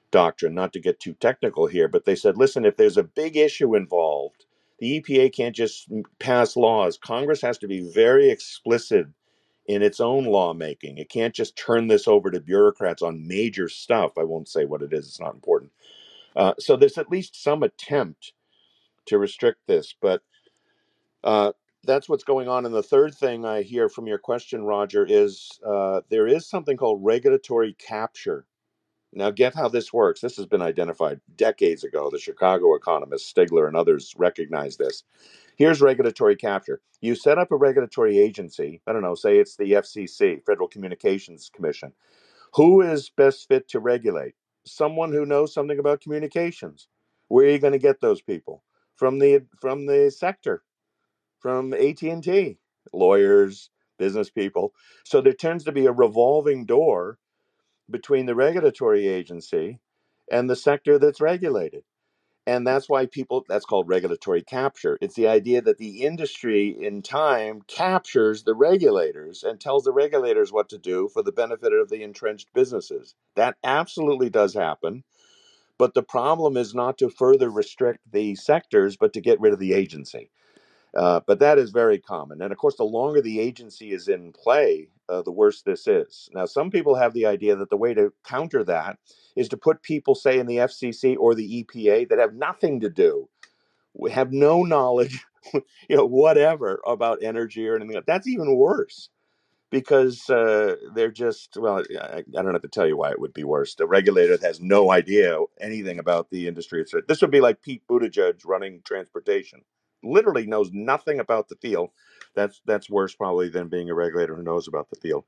doctrine, not to get too technical here, but they said, listen, if there's a big issue involved, the E P A can't just pass laws. Congress has to be very explicit in its own lawmaking. It can't just turn this over to bureaucrats on major stuff. I won't say what it is, it's not important. Uh, so there's at least some attempt to restrict this, but uh, that's what's going on. And the third thing I hear from your question, Roger, is uh, there is something called regulatory capture. Now, get how this works. This has been identified decades ago. The Chicago economist Stigler and others recognize this. Here's regulatory capture. You set up a regulatory agency. I don't know, say it's the F C C, Federal Communications Commission. Who is best fit to regulate? Someone who knows something about communications. Where are you going to get those people? From the from the sector, from A T and T, lawyers, business people. So there tends to be a revolving door between the regulatory agency and the sector that's regulated. And that's why people, that's called regulatory capture. It's the idea that the industry in time captures the regulators and tells the regulators what to do for the benefit of the entrenched businesses. That absolutely does happen. But the problem is not to further restrict the sectors, but to get rid of the agency. Uh, but that is very common. And of course, the longer the agency is in play, uh, the worse this is. Now, some people have the idea that the way to counter that is to put people, say, in the F C C or the E P A that have nothing to do, have no knowledge, you know, whatever about energy or anything. That's even worse because uh, they're just, well, I, I don't have to tell you why it would be worse. The regulator has no idea anything about the industry. So this would be like Pete Buttigieg running transportation. Literally knows nothing about the field. That's that's worse probably than being a regulator who knows about the field.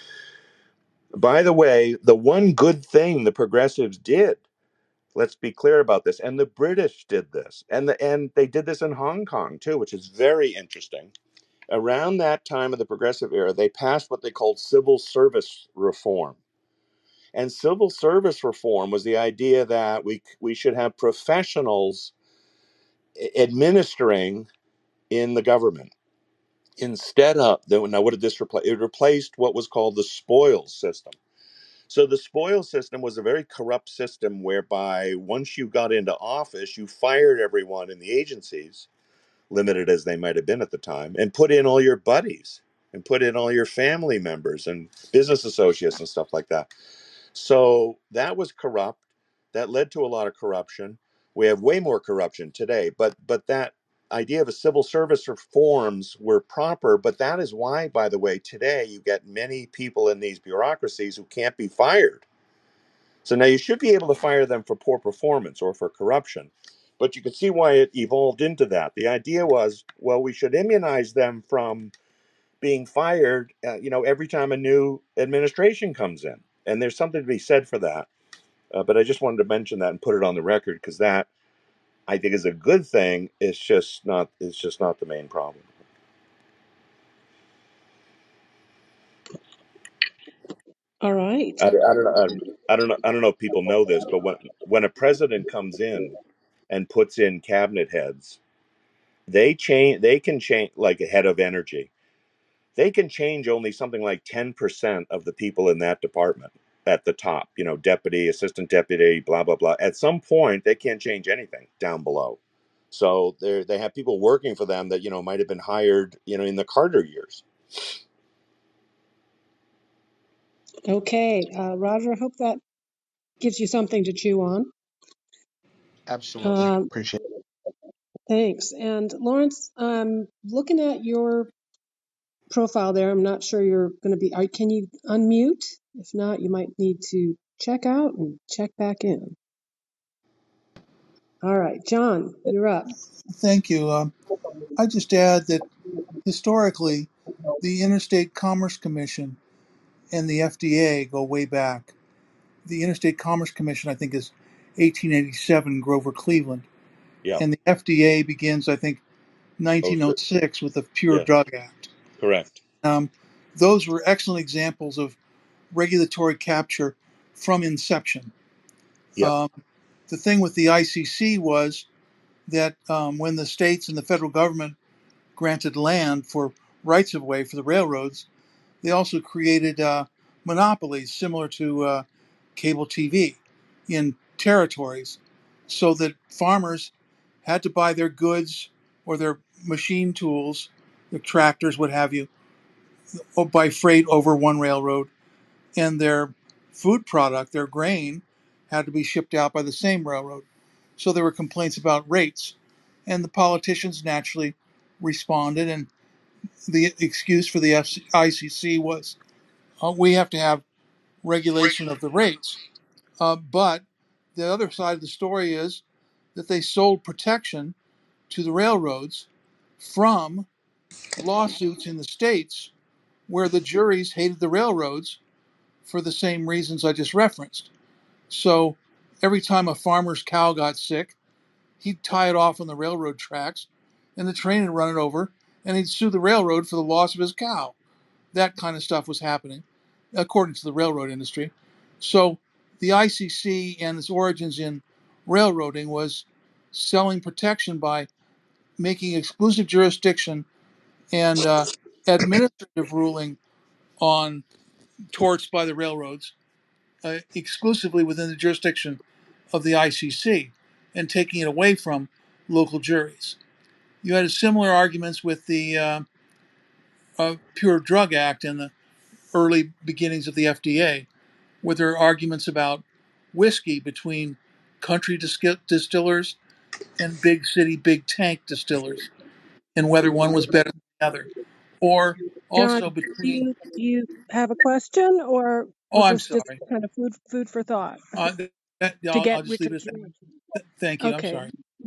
By the way, the one good thing the progressives did, let's be clear about this, and the British did this, and the and they did this in Hong Kong too, which is very interesting. Around that time of the progressive era, they passed what they called civil service reform. And civil service reform was the idea that we we should have professionals administering in the government instead of, now what did this replace? It replaced what was called the spoils system. So the spoils system was a very corrupt system whereby once you got into office, you fired everyone in the agencies, limited as they might have been at the time, and put in all your buddies and put in all your family members and business associates and stuff like that. So that was corrupt. That led to a lot of corruption. We have way more corruption today, but but that idea of a civil service reforms were proper. But that is why, by the way, today you get many people in these bureaucracies who can't be fired. So now you should be able to fire them for poor performance or for corruption. But you can see why it evolved into that. The idea was, well, we should immunize them from being fired, uh, you know, every time a new administration comes in. And there's something to be said for that. Uh, but I just wanted to mention that and put it on the record because that I think is a good thing. It's just not. It's just not the main problem. All right. I, I don't know. I, I don't know. I don't know if people know this, but when when a president comes in and puts in cabinet heads, they change. They can change, like a head of energy. They can change only something like ten percent of the people in that department at the top. You know, deputy, assistant deputy, blah blah blah. At some point, they can't change anything down below. So they they have people working for them that you know might have been hired you know in the Carter years. Okay, uh, Roger, I hope that gives you something to chew on. Absolutely. Um, Appreciate thanks. And Lawrence, um, looking at your profile there, I'm not sure you're going to be. Are, can you unmute? If not, you might need to check out and check back in. All right, John, you're up. Thank you. Um, I just add that historically, the Interstate Commerce Commission and the F D A go way back. The Interstate Commerce Commission, I think, is eighteen eighty-seven, Grover Cleveland, Yeah. and the F D A begins, I think, Oh, nineteen oh six. six with the Pure Yes. Drug Act. Correct. Um, those were excellent examples of regulatory capture from inception. Yep. Um, the thing with the I C C was that um, when the states and the federal government granted land for rights of way for the railroads, they also created uh, monopolies similar to uh, cable T V. In territories so that farmers had to buy their goods or their machine tools, their tractors, what have you, or by freight over one railroad, and their food product, their grain, had to be shipped out by the same railroad. So there were complaints about rates, and the politicians naturally responded, and the excuse for the I C C was, uh, we have to have regulation of the rates. Uh, but the other side of the story is that they sold protection to the railroads from lawsuits in the states where the juries hated the railroads for the same reasons I just referenced. So every time a farmer's cow got sick, he'd tie it off on the railroad tracks, and the train would run it over, and he'd sue the railroad for the loss of his cow. That kind of stuff was happening, according to the railroad industry. So the I C C and its origins in railroading was selling protection by making exclusive jurisdiction and uh, administrative ruling on torts by the railroads uh, exclusively within the jurisdiction of the I C C and taking it away from local juries. You had similar arguments with the uh, uh, Pure Drug Act and the early beginnings of the F D A, where there are arguments about whiskey between country dis- distillers and big city, big tank distillers, and whether one was better than the other. Or John, also do between, you, do you have a question, or oh, was I'm this just sorry. kind of food food for thought Uh, that, to I'll, I'll get just leave Richard's it at reaction? that. Thank you. I'm Okay. sorry.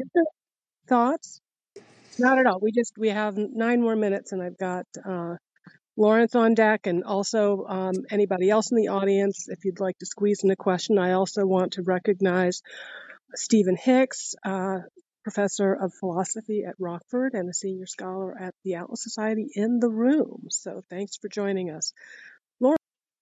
Thoughts? Not at all. We just we have nine more minutes, and I've got uh, Lawrence on deck, and also um, anybody else in the audience. If you'd like to squeeze in a question, I also want to recognize Stephen Hicks, uh, professor of philosophy at Rockford and a senior scholar at the Atlas Society in the room. So thanks for joining us. Lawrence.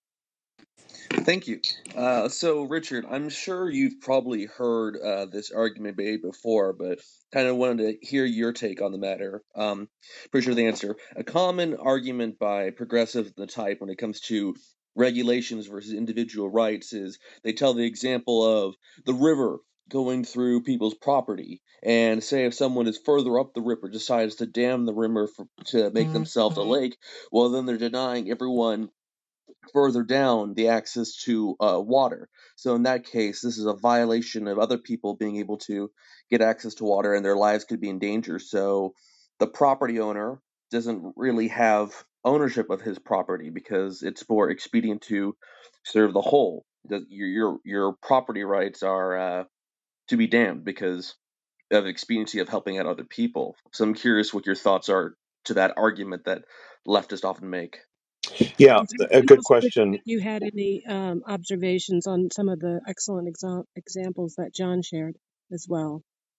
Thank you. Uh, so, Richard, I'm sure you've probably heard uh, this argument made before, but kind of wanted to hear your take on the matter. Um, pretty sure the answer. A common argument by progressives of the type when it comes to regulations versus individual rights is they tell the example of the river going through people's property, and say if someone is further up the river decides to dam the river for, to make themselves a lake, well, then they're denying everyone further down the access to uh, water. So in that case, this is a violation of other people being able to get access to water, and their lives could be in danger. So the property owner doesn't really have ownership of his property because it's more expedient to serve the whole. The- Your your your property rights are uh, to be damned because of expediency of helping out other people. So I'm curious what your thoughts are to that argument that leftists often make. Yeah, a And good also, Richard, question. if you had any um, observations on some of the excellent exa- examples that John shared as well.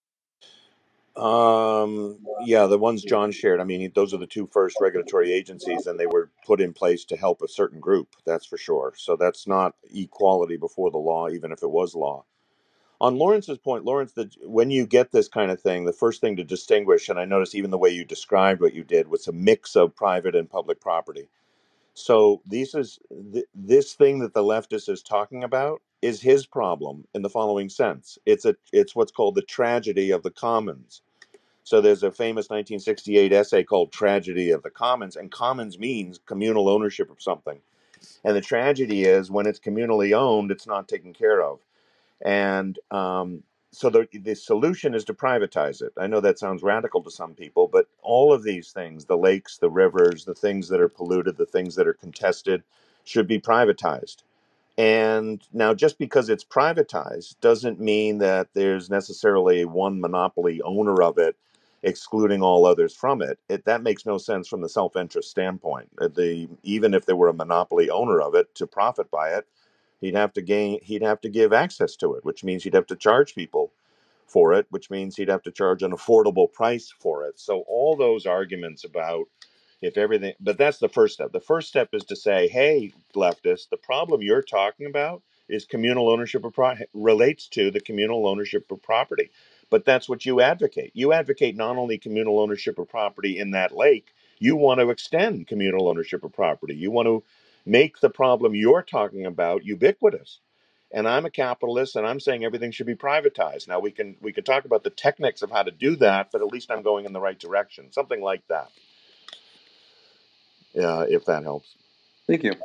Um, yeah, the ones John shared. I mean, those are the two first regulatory agencies, and they were put in place to help a certain group. That's for sure. So that's not equality before the law, even if it was law. On Lawrence's point, Lawrence, that when you get this kind of thing, the first thing to distinguish, and I notice even the way you described what you did, was a mix of private and public property. So these is th- this thing that the leftist is talking about is his problem in the following sense. It's a it's what's called the tragedy of the commons. So there's a famous nineteen sixty-eight essay called Tragedy of the Commons, and commons means communal ownership of something. And the tragedy is when it's communally owned, it's not taken care of. And um, so the, the solution is to privatize it. I know that sounds radical to some people, but all of these things, the lakes, the rivers, the things that are polluted, the things that are contested, should be privatized. And now, just because it's privatized doesn't mean that there's necessarily one monopoly owner of it, excluding all others from it. It that makes no sense from the self-interest standpoint. Uh, The even if there were a monopoly owner of it to profit by it, he'd have to gain. He'd have to give access to it, which means he'd have to charge people for it, which means he'd have to charge an affordable price for it. So all those arguments about if everything, but that's the first step. The first step is to say, hey, leftists, the problem you're talking about is communal ownership of pro- relates to the communal ownership of property. But that's what you advocate. You advocate not only communal ownership of property in that lake, you want to extend communal ownership of property. You want to make the problem you're talking about ubiquitous. and I'm a capitalist, and I'm saying everything should be privatized. Now we can we can talk about the techniques of how to do that, but at least I'm going in the right direction. Something like that, uh, if that helps. Thank you.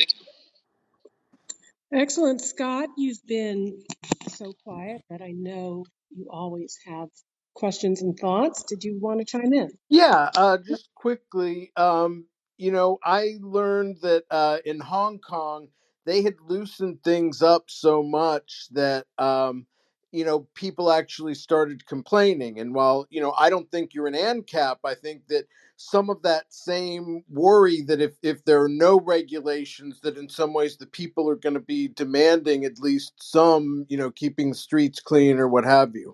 Excellent, Scott. You've been so quiet that I know you always have questions and thoughts. Did you want to chime in? Yeah, uh, just quickly, um, you know, I learned that uh, in Hong Kong, they had loosened things up so much that, um, you know, people actually started complaining. And while, you know, I don't think you're an ANCAP, I think that some of that same worry that if, if there are no regulations, that in some ways the people are going to be demanding at least some, you know, keeping the streets clean or what have you.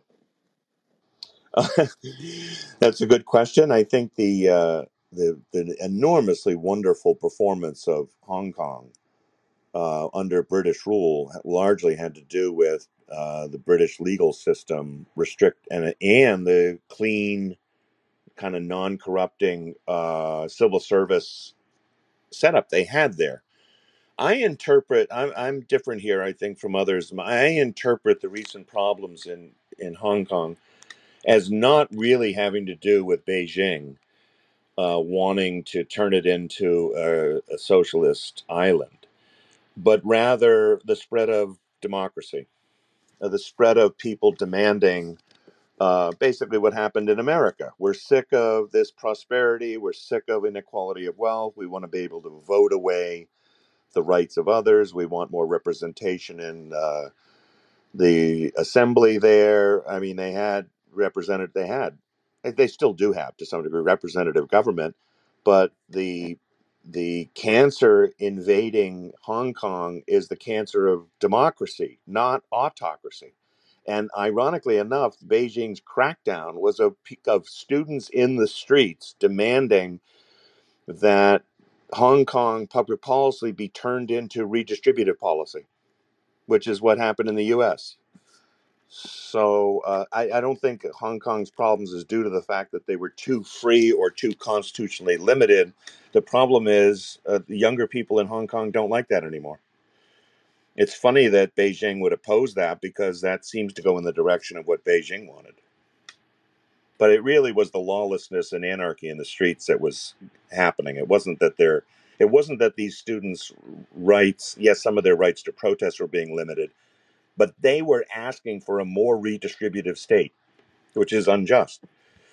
That's a good question. I think the uh, the the enormously wonderful performance of Hong Kong uh, under British rule largely had to do with uh, the British legal system restrict and and the clean kind of non-corrupting uh, civil service setup they had there. I interpret. I'm I'm different here, I think, from others. I interpret the recent problems in in Hong Kong as not really having to do with Beijing uh, wanting to turn it into a, a socialist island, but rather the spread of democracy, uh, the spread of people demanding uh, basically what happened in America. We're sick of this prosperity. We're sick of inequality of wealth. We want to be able to vote away the rights of others. We want more representation in uh, the assembly there. I mean, they had represented, they had, they still do have to some degree representative government, but the the cancer invading Hong Kong is the cancer of democracy, not autocracy. And ironically enough, Beijing's crackdown was of, of students in the streets demanding that Hong Kong public policy be turned into redistributive policy, which is what happened in the U S. So uh, I, I don't think Hong Kong's problems is due to the fact that they were too free or too constitutionally limited. The problem is uh, the younger people in Hong Kong don't like that anymore. It's funny that Beijing would oppose that because that seems to go in the direction of what Beijing wanted. But it really was the lawlessness and anarchy in the streets that was happening. It wasn't that they're, it wasn't that these students' rights, yes, some of their rights to protest were being limited, but they were asking for a more redistributive state, which is unjust.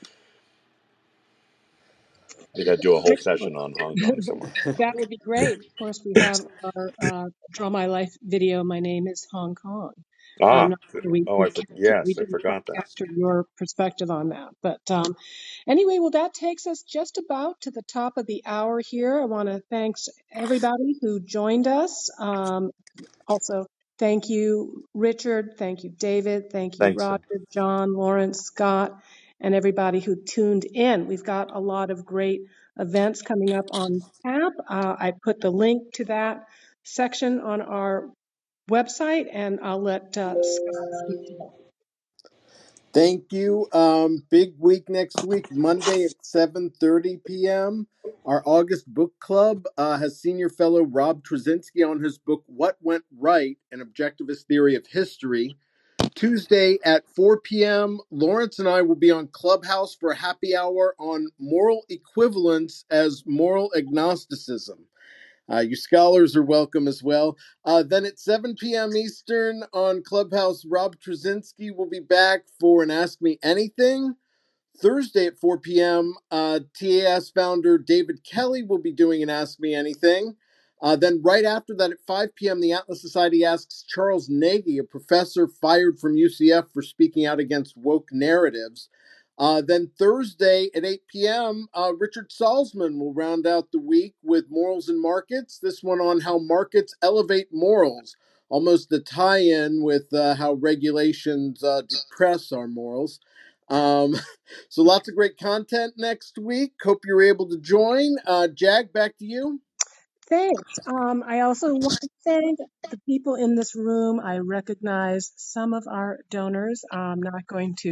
We got to do a whole Excellent. session on Hong Kong somewhere. That would be great. Of course, we have our uh, Draw My Life video. My name is Hong Kong. I'm Ah, not sure we, oh, we I for, captured, we yes, I didn't quite forgot that. capture your perspective on that. But um, anyway, well, that takes us just about to the top of the hour here. I want to thanks everybody who joined us. Um, Also, thank you, Richard. Thank you, David. Thank you, Thanks. Roger, John, Lawrence, Scott, and everybody who tuned in. We've got a lot of great events coming up on tap. Uh, I put the link to that section on our website, and I'll let uh, Scott speak to that. Thank you. Um, big week next week, Monday at seven thirty p.m. Our August book club uh, has senior fellow Rob Trzynski on his book, What Went Right? An Objectivist Theory of History. Tuesday at four p.m., Lawrence and I will be on Clubhouse for a happy hour on moral equivalence as moral agnosticism. Uh, you scholars are welcome as well. Uh, then at seven p.m. Eastern on Clubhouse, Rob Trzynski will be back for an Ask Me Anything. Thursday at four p.m., uh, T A S founder David Kelly will be doing an Ask Me Anything. Uh, then right after that at five p.m., the Atlas Society asks Charles Nagy, a professor fired from U C F for speaking out against woke narratives. Uh, then Thursday at eight p.m., uh, Richard Salzman will round out the week with Morals and Markets, this one on how markets elevate morals, almost a tie-in with uh, how regulations uh, depress our morals. Um, so lots of great content next week. Hope you're able to join. Uh, Jag, back to you. Thanks. Um, I also want to thank the people in this room. I recognize some of our donors. I'm not going to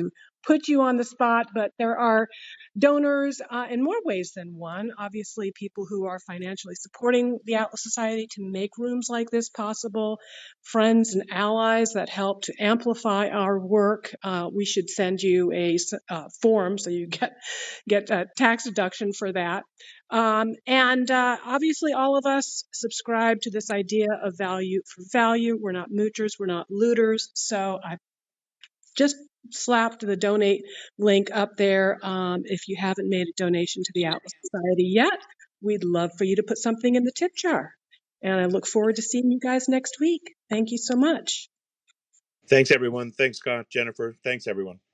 put you on the spot, but there are donors uh, in more ways than one. Obviously, people who are financially supporting the Atlas Society to make rooms like this possible, friends and allies that help to amplify our work. Uh, we should send you a uh, form so you get get a tax deduction for that. Um, and uh, obviously, all of us subscribe to this idea of value for value. We're not moochers, we're not looters. So I just slapped the donate link up there. Um, if you haven't made a donation to the Atlas Society yet, we'd love for you to put something in the tip jar. And I look forward to seeing you guys next week. Thank you so much. Thanks, everyone. Thanks, Scott, Jennifer. Thanks, everyone.